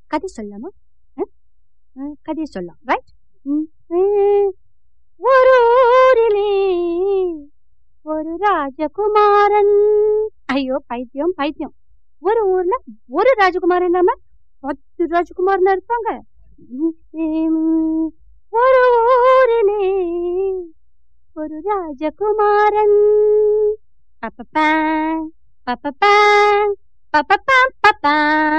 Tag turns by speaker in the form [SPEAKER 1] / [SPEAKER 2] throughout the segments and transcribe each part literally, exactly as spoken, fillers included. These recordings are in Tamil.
[SPEAKER 1] கதை சொல்லலாமா? கதையை சொல்லலாம், ரைட்? ஒரு ஊரிலே ஒரு ராஜகுமாரன். ஐயோ பைத்தியம் பைத்தியம். ஒரு ஊர்ல ஒரு ராஜகுமாரன் இல்லாம பத்து ராஜகுமாரன் இருப்பாங்க. ஒரு ஊரிலே ஒரு ராஜகுமாரன். பப்பப்பா பப்பப்பா பப்பப்பா பப்பா.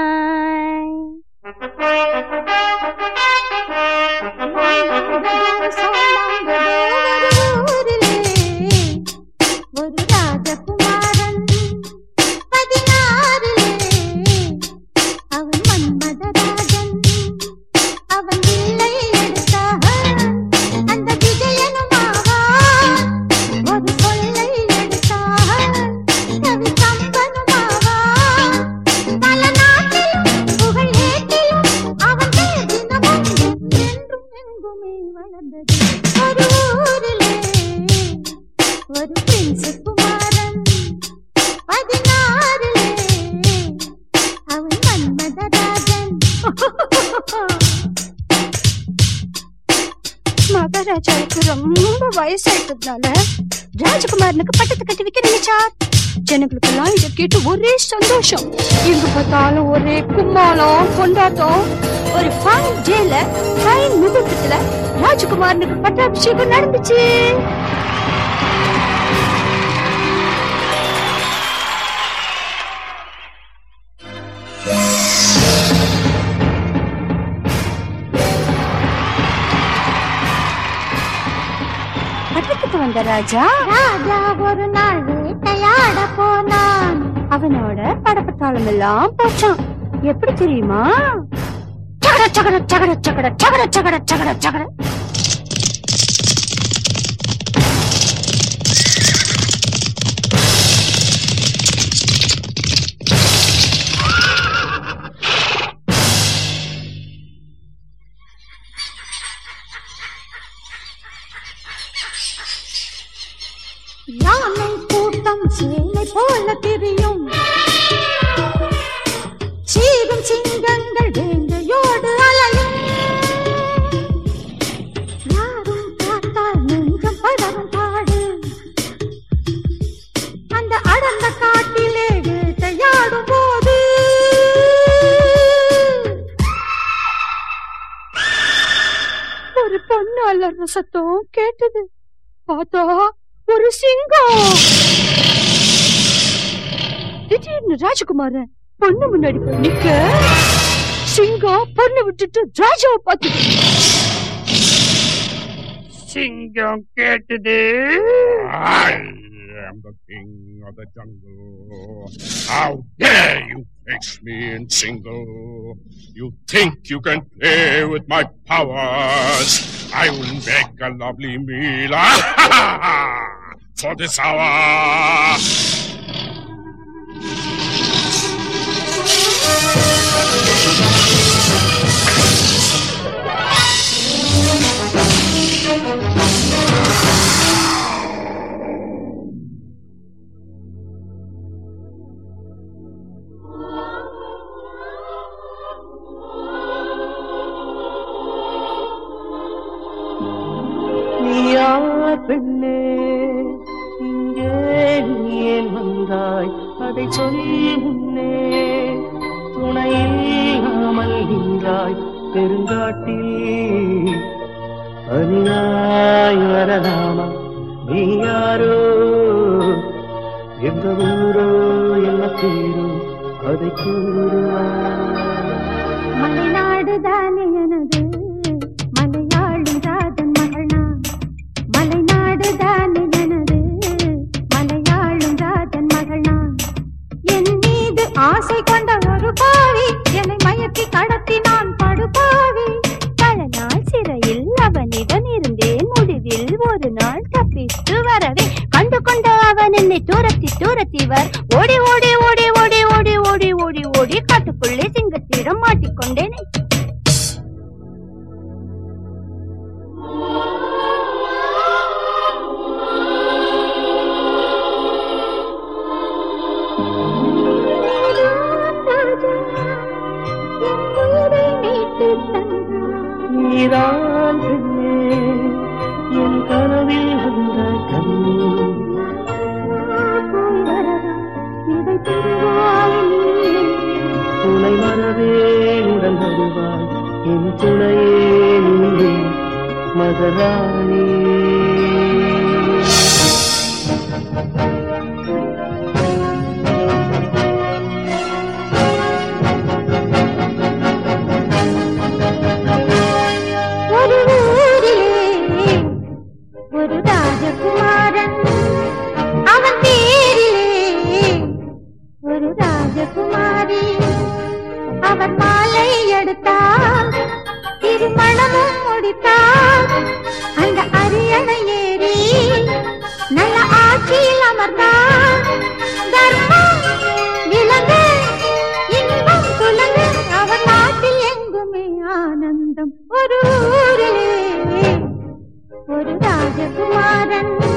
[SPEAKER 1] ஒரு ராஜகுமாரன் பதினாறிலே அவன் மன்மதராஜன். அவன் வில்லை எடுத்தாக அந்த விஜயனுமாக ஒரு கொள்ளை எடுத்தாக கவி கம்பனுமாக. பல நாட்டிலும் புகழ் ஏற்றிலும் அவன் தினமும் என்றும் எங்குமே வளர்ந்தது. ஒரு ஊரிலே ஒரு பிரின்ஸ் குமாரன் பதினாறிலே அவன் மன்மதராஜன். மகாராஜாவுக்கு ரொம்ப வயசாயிட்டதுனால ராஜகுமாரனுக்கு பட்டத்தை கட்டி வைக்க நினைச்சார். ஜனங்களுக்கெல்லாம் இதை கேட்டு ஒரே சந்தோஷம். எங்க பார்த்தாலும் ஒரே கும்மாளம் கொண்டாட்டம். ஒரு ஃபைன் டேல ஃபைன் முகூர்த்தத்துல ராஜகுமாரனுக்கு பட்டாபிஷேகம் நடந்துச்சு. பட்டத்துக்கு வந்த ராஜா ராஜா ஒரு நாள் வேட்டையாட போனான். அவனோட படப்பட்டாளம் எல்லாம் போச்சான். எப்படி தெரியுமா? சகட சகட சகட சகட சகட சகட சகட சகட. யானை கூட்டம் சேனை போல திரியும். சீரும் சிங்கங்கள் வேங்கையோடு அலையும். யாரும் பார்த்தால் நெஞ்சம் பதறும் பாடு. அந்த அடர்ந்த காட்டிலே வேட்டையாடும் போது ஒரு பொண்ணு அலற சத்தம் கேட்டது. பார்த்தா ஒரு சிங்கம். திடீர்னு ராஜகுமாரன் பொண்ணு முன்னாடி நிக்க சிங்கம் பொண்ணு விட்டுட்டு ராஜாவை பார்த்து சிங்கம் கேட்டது.
[SPEAKER 2] I am the king of the jungle. How dare you face me in single? You think you can play with my powers? I will make a lovely meal for this hour.
[SPEAKER 3] பெண்ணே இங்கே நீ ஏன் வந்தாய்? அதை சொல் முன்னே. துணையில்லாமல் நின்றாய் பெருங்காட்டில். அநியாய் வரலாமா? நீ யாரோ? எந்த ஊரோ என்ன பேரோ அதை கூறுவா.
[SPEAKER 1] மலைநாடுதானே எனது மலையாளும் ராஜன் மகள் நான். மலைநாடுதானே எனது மலையாளும் ராஜன் மகள் நான். என் மீது ஆசை கொண்ட ஒரு பாவி என்னை மயக்கி கடத்தி நான் படுபாவி. பல நாள் சிறையில் அவனிடம் இருந்தேன். முடிவில் ஒரு நாள் தப்பித்து வரவே கண்டு கொண்ட அவன் என்னை தூரத்தி தூரத்தி வர். ஓடி ஓடி ஓடி ஓடி ஓடி ஓடி ஓடி ஓடி காட்டுக்குள்ளே சிங்கத்திடம் மாட்டிக்கொண்டேன். ராஜா என் உயிரே வருவாய் நீ.
[SPEAKER 3] உனை மறவேன் உடன் வருவாய் என் துணையே நீ மகராணி.
[SPEAKER 1] ஒரு ஊரிலே ஒரு ராஜகுமாரன், அவன் பேரிலே ஒரு ராஜகுமாரி. அவர் மாலை எடுத்தார், திருமணமும் முடித்தார். அந்த அரியணை ஏறி நல்ல ஆட்சியில் அமர்ந்தார். தர்மம் விளங்க, இன்பம் துலங்க, அவர் நாட்டில் எங்குமே ஆனந்தம். ஒரு ஊரிலே ஒரு ராஜகுமாரன்.